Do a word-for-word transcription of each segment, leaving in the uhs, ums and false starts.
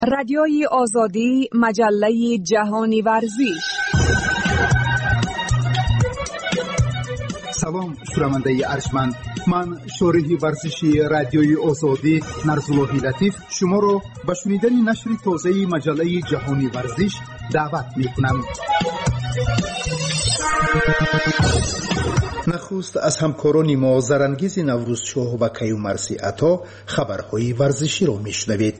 رادیوی آزادی، مجله جهانی ورزش. سلام شنونده ارجمند، من شارح ورزشی رادیوی آزادی نرزاللهی لطیف شما را به شنیدن نشر تازه مجله جهانی ورزش دعوت می‌کنم. نخست از همکاران ما زرانگیز نوروزشاه و کیومرثی عطا خبرهای ورزشی را میشنوید.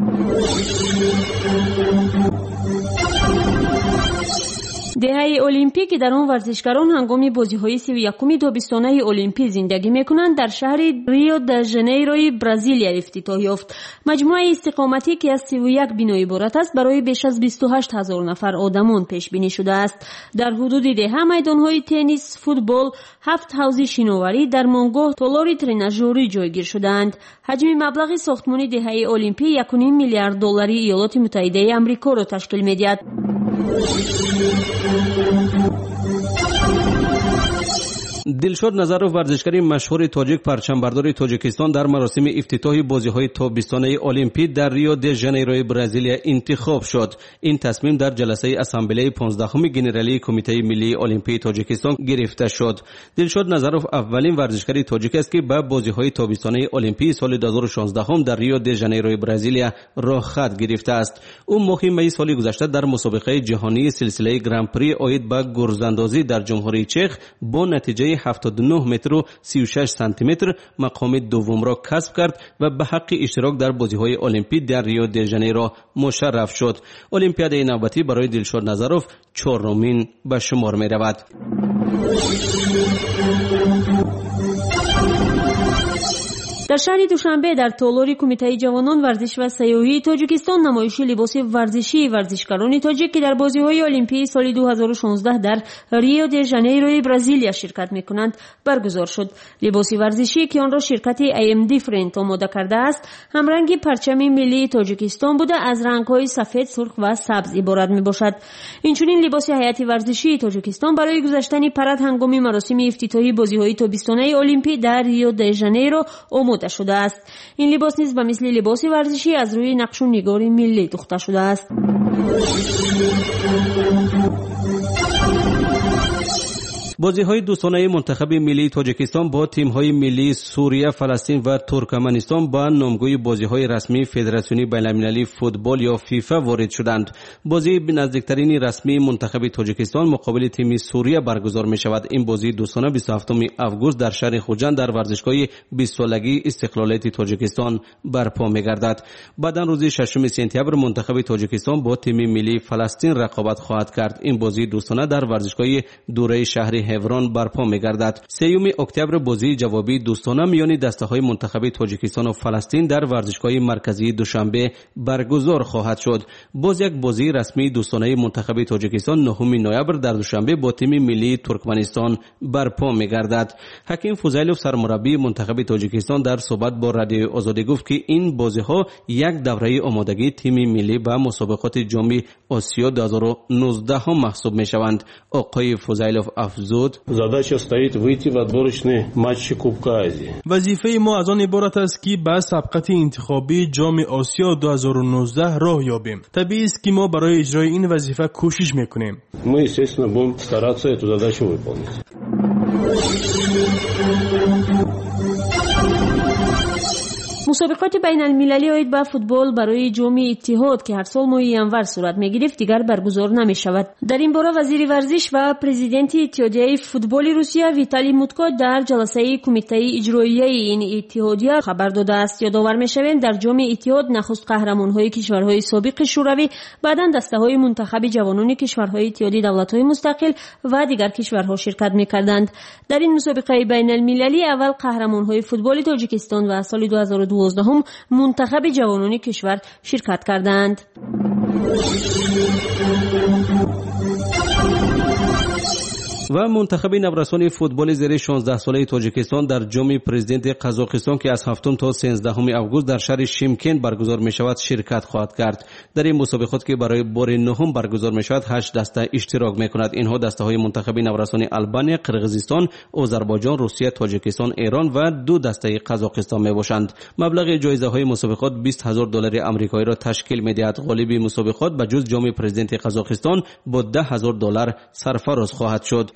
دهه المپیک که در آن ورزشکاران هنگام بازی‌های سی و یکم تابستانه المپی زندگی می‌کنند در شهر ریو د ژانیروی برزیلیا افتتاح یافت. مجموعه استقامتی که از سی و یک بنا عبارت است برای بیش از بیست و هشت هزار نفر آدمان پیش بینی شده است. در حدود ده میدان‌های تنیس، فوتبال، هفت حوض شناوری، درمانگاه، تالار ترناژوری جایگیر شدند. حجم مبلغ ساختمان دهه المپی یک و نیم میلیارد دلاری ایالات متحده آمریکا را تشکیل می‌دهد. دلشاد نظرов ورزشکار مشهور تاجیک پرچمبردار تاجیکستان در مراسم افتتاح بازی‌های تابستانه المپی در ریو د ژانیرو برزیلیا انتخاب شد. این تصمیم در جلسه اسامبله پانزدهم گنرالی کمیته ملی المپی تاجیکستان گرفته شد. دلشاد نظرов اولین ورزشکار تاجیک است که به بازی‌های تابستانه المپی سال دو هزار و شانزده در ریو د ژانیرو برزیلیا راه خط گرفته است. او ماه می سال گذشته در مسابقه جهانی سلسله گرند پری عاید به گرزاندازی در جمهوری چک با نتیجه هفتاد و نه متر و سی و شش سانتی متر مقام دوم را کسب کرد و به حق اشتراک در بازی‌های المپی در ریو د ژانیرو مشرف شد. المپیاد نوبتی برای دلشاد نظرов چهارمین به شمار می رود. در شهر دوشنبه در تالار کمیته جوانان ورزش و سیاحی تاجیکستان نمایش لباس ورزشی ورزشکاران تاجیک که در بازی‌های المپی سال دو هزار و شانزده در ریو د ژانیرو برزیلیا شرکت می‌کنند برگزار شد. لباس ورزشی که آن را شرکت ای ام دیفرنت آماده کرده است همرنگ پرچم ملی تاجیکستان بوده از رنگ‌های سفید، سرخ و سبز عبارت می‌باشد. اینچنین لباس هیئت ورزشی تاجیکستان برای گذاشتن پرد هنگام مراسم افتتاحی بازی‌های تابستانه المپی در ریو د ژانیرو آماده شده است. این لباس نیز به مثل لباس ورزشی از روی نقش و نگار ملی دوخته شده است. بازی‌های دوستانه منتخب ملی تاجیکستان با تیم‌های ملی سوریه، فلسطین و ترکمنستان با نامگوی بازی‌های رسمی فدراسیون بین‌المللی فوتبال یا فیفا وارد شدند. بازی نزدیکترین رسمی منتخب تاجیکستان مقابل تیم سوریه برگزار می‌شود. این بازی دوستانه بیست و هفتم آگوست در شهر خوجند در ورزشگاه بیست سالگی استقلالیت تاجیکستان برپا می‌گردد. بعداً روز ششم سپتامبر منتخب تاجیکستان با تیم ملی فلسطین رقابت خواهد کرد. این بازی دوستانه در ورزشگاه دوره شهر هفران برپا می‌گردد. سوم اکتبر بازی جوابی دوستانه میان دسته‌های منتخب تاجیکستان و فلسطین در ورزشگاه مرکزی دوشنبه برگزار خواهد شد. باز یک بازی رسمی دوستانه منتخب تاجیکستان نهم نوامبر در دوشنبه با تیم ملی ترکمنستان برپا می‌گردد. حکیم فوزیلوف سرمربی منتخب تاجیکستان در صحبت با رادیو آزادی گفت که این بازی‌ها یک دوره آمادگی تیم ملی به مسابقات جام آسیا دو هزار و نوزده هم محسوب می‌شوند. آقای فوزیلوف افزود: задача стоит выйти в отборочные матчи Кубка Азии. وظیفه ما از آن عبارت است که به سبقت انتخابی جام آسیا دو هزار و نوزده راه یابیم. طبیعی است که ما برای اجرای این وظیفه کوشش میکنیم. Мы, естественно, будем стараться эту задачу выполнить. مسابقات بین المللی عاید به فوتبال برای جام اتحاد که هر سال ماه ینور صورت می‌گیرد دیگر برگزار نمی‌شود. در این باره وزیر ورزش و پرزیدنت اتحادیه فوتبال روسیه ویتالی موتکو در جلسه کمیته اجرایی این اتحادیه خبر داده است. یادآور می‌شویم در جام اتحاد نخست قهرمان‌های کشورهای سابق شوروی، بعداً دسته‌های منتخب جوانان کشورهای اتحادیه دولت‌های مستقل و دیگر کشورها شرکت می‌کردند. در این مسابقه بین المللی اول قهرمان‌های فوتبال تاجیکستان و سال دو هزار و دوازده هم منتخب جوانان کشور شرکت کردند. و منتخب نورسان فوتبال زیر شانزده ساله تاجیکستان در جام پرزیدنت قزاقستان که از هفتم تا سیزدهم آگوست در شهر شیمکند برگزار می شود شرکت خواهد کرد. در این مسابقات که برای بار نهم برگزار می شود هشت دسته اشتراک می کند. اینها دسته های منتخب نورسان آلبانیا، قرقیزستان، آذربایجان، روسیه، تاجیکستان، ایران و دو دسته قزاقستان می باشند. مبلغ جایزه های مسابقات بیست هزار دلار آمریکایی را تشکیل می دهد. غالب مسابقات به جز جام پرزیدنت قزاقستان با ده هزار دلار سرفراز خواهد شد.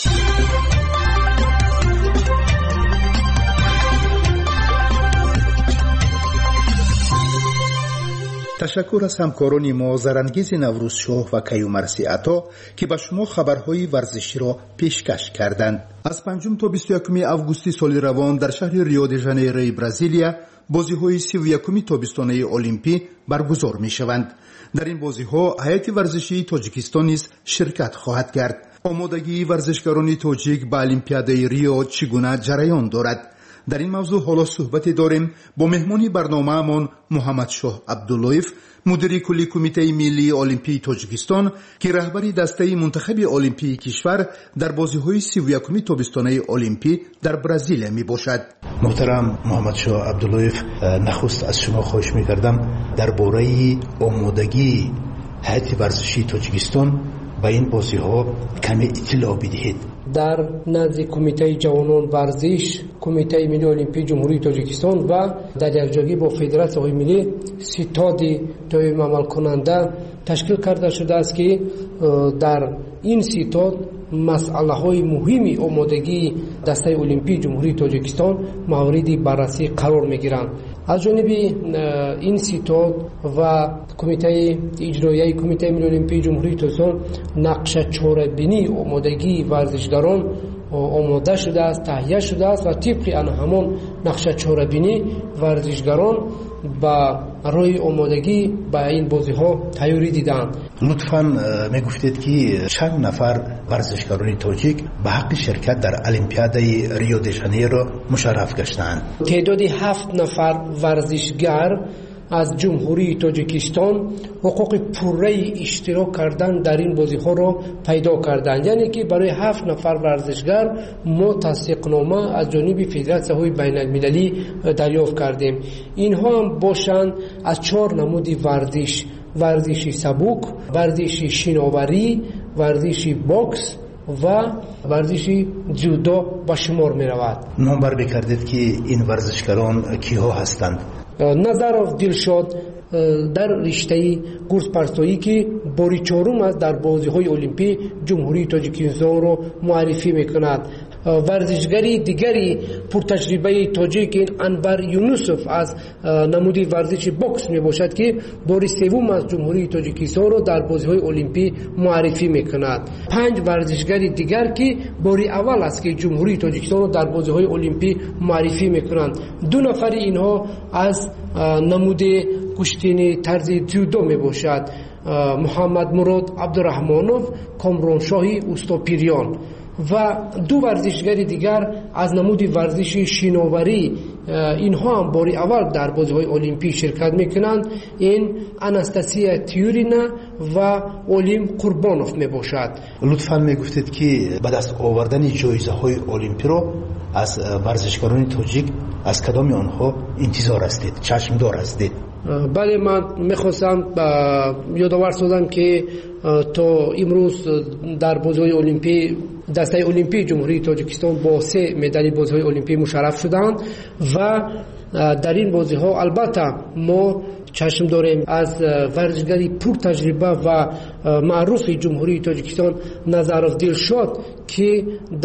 تشکر از همکاران ما زرانگیز نوروزشاه و کیومرثی عطا که به شما خبرهای ورزشی را پیشکش کردند. از پنجم تا بیست و یکم آگوست سال روان در شهر ریو دی ژانیروی برزیلیا بازی‌های سی و یکم تابستانه المپی برگزار می‌شوند. در این بازی‌ها هیئت ورزشی تاجیکستان نیز شرکت خواهد کرد. آمادگی ورزشکاران تاجیک به المپیادای ریو چگونه جریان دارد؟ در این موضوع حالا صحبت داریم با مهمانی برنامه‌مان محمد شاه عبداللهیف، مدیر کلی کمیته ملی المپی تاجیکستان که رهبری دسته منتخب المپی کشور در بازی‌های سی و یکم تابستانه المپی در برزیل میباشد. محترم محمد شاه عبداللهیف، نخست از شما خواهش می‌کردم درباره آمادگی هیئت ورزشی تاجیکستان با این بازی‌ها کمی اطلاع بدهید. در نزد کمیته جوانان ورزش، کمیته ملی المپی جمهوری تاجیکستان و در یکجایی با فدراسیون ملی ستاد دائم عمل کننده تشکیل کرده شده است که در این ستاد مسئله های مهمی آمادگی دسته المپی جمهوری تاجیکستان مورد بررسی قرار می گیرند. از جانب این ستاد و کمیته اجرایی کمیته ملی المپی جمهوری تاجیکستان نقشه چاره‌بینی آمادگی ورزشکاران آماده شده است، تهیه شده است و طبق آن همان نقشه چاره‌بینی ورزشکاران با روی آمادگی با این بازی ها تیاری دیدند. لطفاً میگفتید که چند نفر ورزشکاران تاجیک به حق شرکت در المپیادای ریو دی ژانیرو مشرف گشتند. تعداد هفت نفر ورزشگر از جمهوری تاجیکستان حقوق پوره اشتراک کردن در این بازی ها را پیدا کردند، یعنی که برای هفت نفر ورزشگر ما تصدیقنامه از جانب فدراسیون های بین المللی دریافت کردیم. اینها هم باشند از چهار نمود ورزش: ورزش سبک، ورزش شناوری، ورزش باکس و ورزش جودو به شمار می رود. نام بر بکردید که این ورزشکاران کیها هستند؟ نظرов دلشاد در رشته گرز پرستایی که باری چهارم است در بازی‌های المپی جمهوری تاجیکستان را معرفی می‌کند. ورزشگری دیگری پرتجربه تاجیک انور یونوسف از نمودی ورزش باکس میباشد که باری سوم از جمهوری تاجیکستان را در بازی‌های المپی معرفی می‌کند. پنج ورزشگر دیگر که باری اول است که جمهوری تاجیکستان را در بازی‌های المپی معرفی می‌کنند. دو نفر اینها از نمود کشتی طرز جودو میباشد: محمد مراد عبدالرحمانوف، کامران شاهی اوستاپیریان، و دو ورزشگر دیگر از نمود ورزش شناوری اینها هم باری اول در بازی‌های المپی شرکت میکنند. این اناستاسیا تیورینا و اولیم قربانوف میباشد. لطفاً میگفتید که بعد از آوردن جایزه های المپی رو از ورزشکاران تاجیک از کدام آنها انتظار هستید، چشم دار هستید؟ بله، من میخواستم یادآور سازم که تا امروز در بازی‌های المپی دسته المپی جمهوری تاجیکستان با سه مدال بازی‌های المپی مشرف شدند و در این بازی‌ها البته ما چشم داریم از ورزشگری پر تجربه و معروف جمهوری تاجیکستان نظرov دلشاد که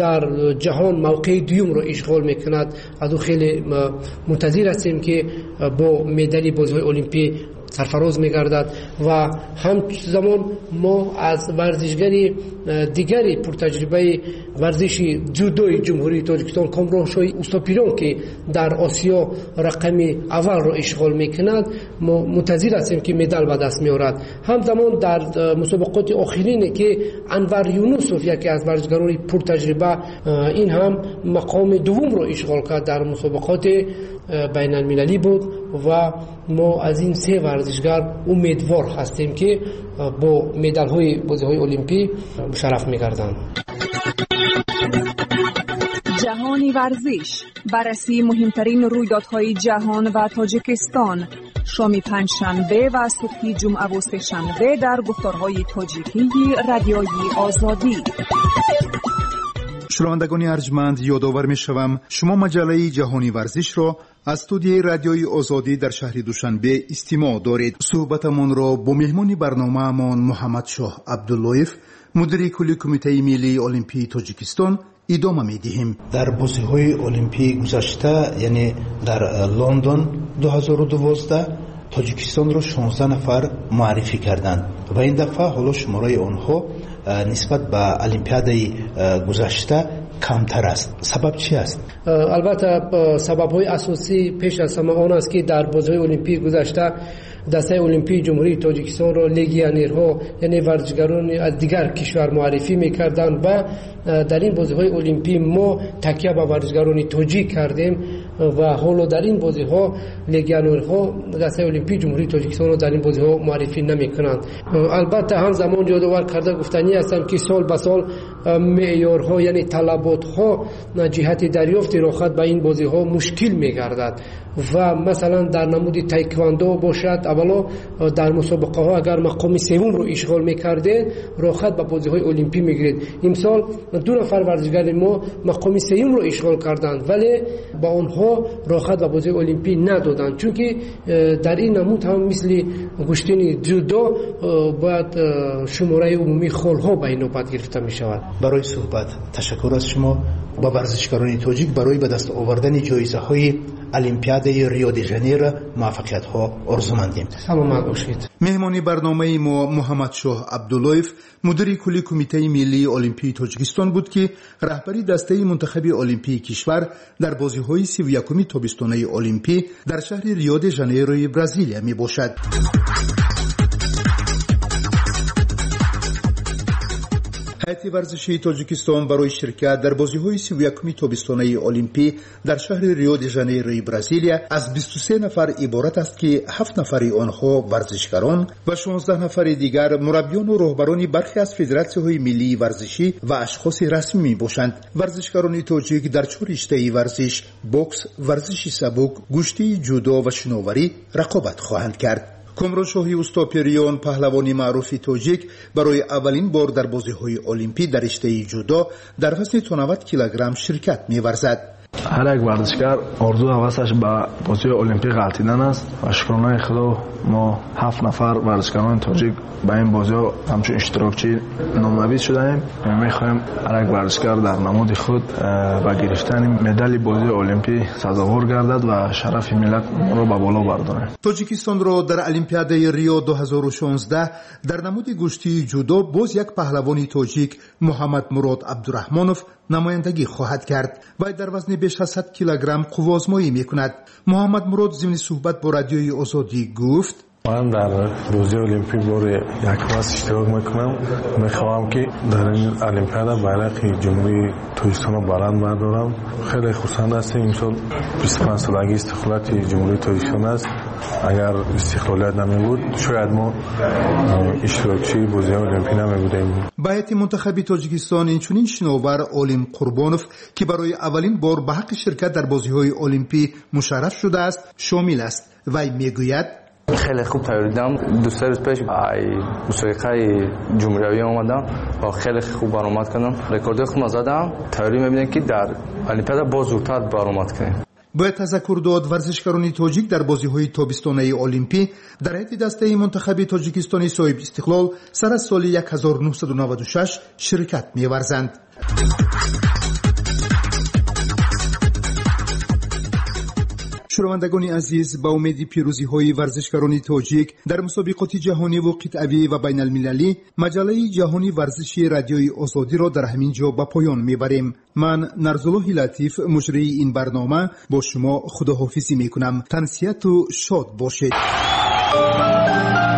در جهان موقع دوم را اشغال میکند. از او خیلی منتظر هستیم که با مدال بازی‌های المپی سرفراز میگردد و همزمان ما از ورزشگری دیگری پرتجربه ورزش جودوی جمهوری تاجیکستان کامران شاهی اوستاپیریان که در آسیا رقم اول را اشغال میکند ما منتظر هستیم که مدال به دست میارد. همزمان در مسابقات آخرین که انور یونوسف یکی از ورزشگران پرتجربه این هم مقام دوم را اشغال کرد در مسابقات بین المللی بود و ما از این سه ورزشگر امیدوار هستیم که با مدال های بازی های المپی مشرف می‌گردند. جهانی ورزش، بررسی مهمترین رویدادهای جهان و تاجیکستان، شام پنجشنبه و صبح جمعه و سه‌شنبه در گفتارهای تاجیکی رادیوی آزادی. شنوندگان ارجمند، یادآور می‌شوم شما مجله جهانی ورزش را از استودیوی رادیوی آزادی در شهر دوشنبه استماع دارید. صحبتمان را با مهمان برنامه‌مان محمد شاه عبداللهیف، مدیر کلی کمیته ملی المپی تاجیکستان ادامه می‌دهیم. در بازی‌های المپی گذشته، یعنی در لندن دو هزار و دوازده، تاجیکستان را شانزده نفر معرفی کردند و این دفعه حالا شماره آنها نسبت به المپیادی گذشته کمتر است. سبب چی است؟ البته سبب‌های اساسی پیش از همه آن است که در بازی‌های المپی گذشته دسته المپی جمهوری تاجیکستان را لگیونرها، یعنی ورزشکاران از دیگر کشور معرفی می‌کردند و در این بازی‌های المپی ما تکیه به ورزشکاران تاجیک کردیم و حالا در این بازی‌ها لگیونرها دسته المپی جمهوری تاجیکستان را در این بازی‌ها معرفی نمی‌کنند. البته هم زمان یادآور کرده گفتنی هستم که سال به سال معیارها، یعنی طلبات‌ها جهت دریافت راحت به این بازی‌ها مشکل می‌گردد و مثلا در نمود تایکواندو باشد، اولا در مسابقه ها اگر مقام سوم رو اشغال می‌کردید راحت به بازی‌های المپی می‌گیرید. امسال دو نفر ورزشکار ما مقام سوم رو اشغال کردند ولی با آنها راحت به بازی المپی ندادند، چون که در این نمود هم مثل گشتن جودو باید شماره عمومی خال‌ها به این نوبت گرفته می‌شود. برای صحبت تشکر از شما. با ورزشکاران تاجیک برای به دست آوردن جایزه‌های المپیادی ریو دی ژانیرو موفقیت‌ها آرزومندیم. سلامت باشید. مهمانی برنامه ما محمد شاه عبداللهیف، مدیر کلی کمیته ملی المپی تاجیکستان بود که رهبری دسته منتخب المپی کشور در بازی‌های سی و یکم تابستانه المپی در شهر ریو دی ژانیرو برزیلیا میباشد. هیئت ورزشی تاجیکستان برای شرکت در بازی‌های سی و یکم تابستانه المپی در شهر ریو دی ژانیرو برزیلیا از بیست و سه نفر عبارت است که هفت نفر آنها ورزشکاران و شانزده نفر دیگر مربیان و رهبران برخی از فدراسی‌های ملی ورزشی و اشخاص رسمی میباشند. ورزشکاران تاجیک در چهار رشته ورزش، بوکس، ورزش سبک، گشتی، جودو و شناوری رقابت خواهند کرد. کامران شاهی استاپیریان، پهلوانی معروف تاجیک، برای اولین بار در بازی‌های المپی در رشته جودو در وزن نود کیلوگرم شرکت می‌ورزد. هر یک ورزشکار آرزو و هوسش به بازی المپی غلطیدن است و شکرانه خدا ما هفت نفر ورزشکاران تاجیک به این بازی‌ها همچون اشتراکچی نامزد شدیم. می‌خوایم هر یک ورزشکار در نماد خود با گرفتن مدال بازی المپی سزاوار گردد و شرف ملت را به بالا بردارد. تاجیکستان را در المپیاد ریو دو هزار و شانزده در نماد گشتی جودو باز یک پهلوانی تاجیک، محمد مراد عبدالرحمانوف، نمایندگی خواهد کرد و در وزن بیش از صد کیلوگرم قوازمایی میکند. محمد مراد ضمن صحبت با رادیوی آزادی گفت: من در بازی المپی بار یک بار اشتراک میکنم. میخوام که در این المپیاد بیرق جمهوری تاجیکستان را بلند بردارم. خیلی خوشحال هستیم. امسال بیست و پنج سالگی استقلالیت جمهوری تاجیکستان است. اگر استقلالیت نمی بود شاید ما اشتراکچی بازی المپی نمی بودیم. به هیئت منتخب تاجیکستان اینچنین شناور عالم قربانوف که برای اولین بار به حق شرکت در بازی‌های المپی مشرف شده است شامل است. وی میگوید: خیلی خوب تیاری دادم. دو سه روز پیش ای مسابقه جمهوری آمدم و خیلی خوب برآمد کردم. رکورد خوب زدم. تیاری می‌بینم که در المپیاد باز زودتر برآمد کنم. باید تذکر داد ورزشکاران تاجیک در بازی‌های تابستانه المپی در هیئت دسته منتخب تاجیکستانی صاحب استقلال سر از سال هزار و نهصد و نود و شش شرکت می‌ورزند. شنوندگان عزیز، با امید پیروزی های ورزشکاران تاجیک در مسابقات جهانی و قطعی و بین المللی، مجله جهانی ورزشی رادیوی آزادی را در همین جا به پایان میبریم. من نرزالله لطیف مجری این برنامه با شما خداحافظی میکنم. تنسیت و شاد باشید.